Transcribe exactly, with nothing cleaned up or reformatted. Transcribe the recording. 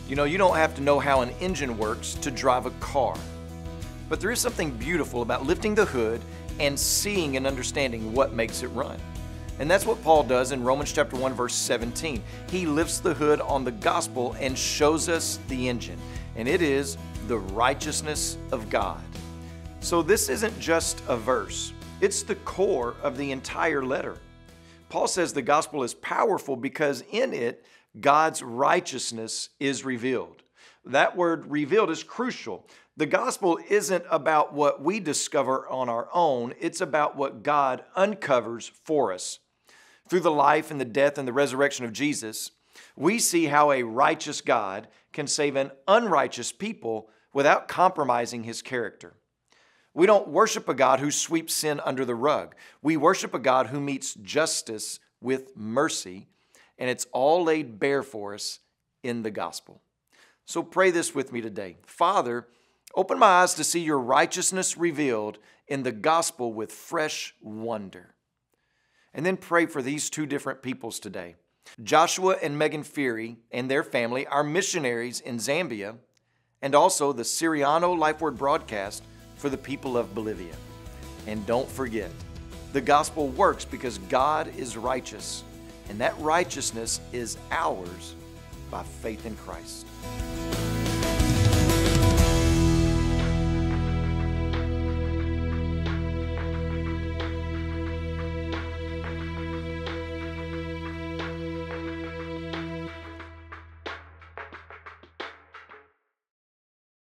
You know, you don't have to know how an engine works to drive a car. But there is something beautiful about lifting the hood and seeing and understanding what makes it run. And that's what Paul does in Romans chapter one, verse seventeen. He lifts the hood on the gospel and shows us the engine, and it is the righteousness of God. So this isn't just a verse. It's the core of the entire letter. Paul says the gospel is powerful because in it, God's righteousness is revealed. That word revealed is crucial. The gospel isn't about what we discover on our own. It's about what God uncovers for us. Through the life and the death and the resurrection of Jesus, we see how a righteous God can save an unrighteous people without compromising His character. We don't worship a God who sweeps sin under the rug. We worship a God who meets justice with mercy, and it's all laid bare for us in the gospel. So pray this with me today. Father, open my eyes to see your righteousness revealed in the gospel with fresh wonder. And then pray for these two different peoples today. Joshua and Megan Feary and their family are missionaries in Zambia, and also the Siriano Life Word broadcast for the people of Bolivia. And don't forget, the gospel works because God is righteous, and that righteousness is ours by faith in Christ.